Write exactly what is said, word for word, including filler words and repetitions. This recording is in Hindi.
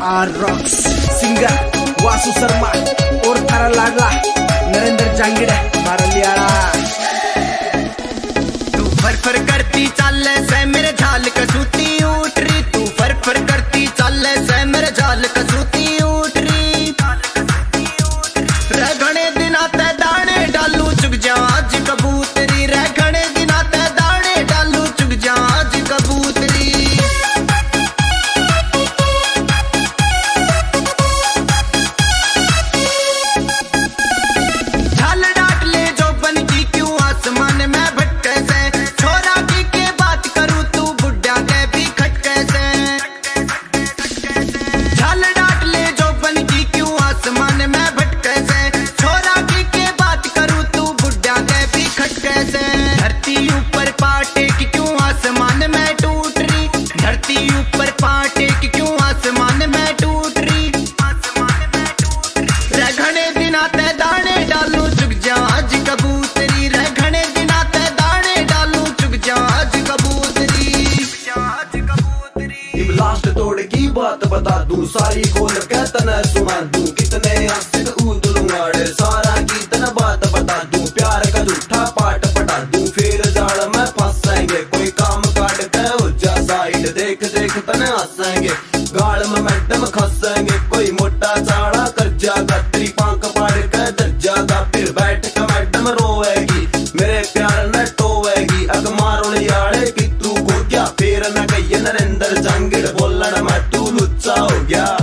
Are rocks singer Vasu Sharma और थारा लाडला नरेंद्र जांगिड़ मारा लियाड़ा। तू फर फर करती चल से मेरे झाल कसूती उठ रही, तू फर फर करती चल से मेरे झाल कसूती उठ रही। रगड़े दिना ते दाने डालू चुग जा आज कबूतरी, रगड़े दिना ते दाने डालू चुग जा आज कबूतरी। ऊपर पाटे की क्यों आसमान में टूट रही, धरती ऊपर पाटे की क्यों आसमान में टूट रही। रगड़े दिना ते दाने डालू चुग जा आज कबूतरी, रगड़े दिना ते दाने डालू चुग जा आज कबूतरी। लास्ट तोड़ की बात बता दूं, सारी खोल के तना सुना दूं, कितने आशिक उदलूंगाड़े सारा की तना बात बता दूं। प्यार का झूठा पाठ पटा दूं, फिर जाल में फंसेंगे, कोई काम काट के हो जा साइड, देख देख तने हंसेंगे, गाल में मैडम खसेंगे, कोई मोटा चाड़ा कर जागा, तेरी पांख पाड़ के दर जागा, फिर बैठ के मैडम रोएगी, मेरे प्यार न टोएगी। अग मारो लियाड़े की तू को क्या, फिर न गई नरेंद्र जांगिड़ बोलना मैं तू लुच्चा हो गया।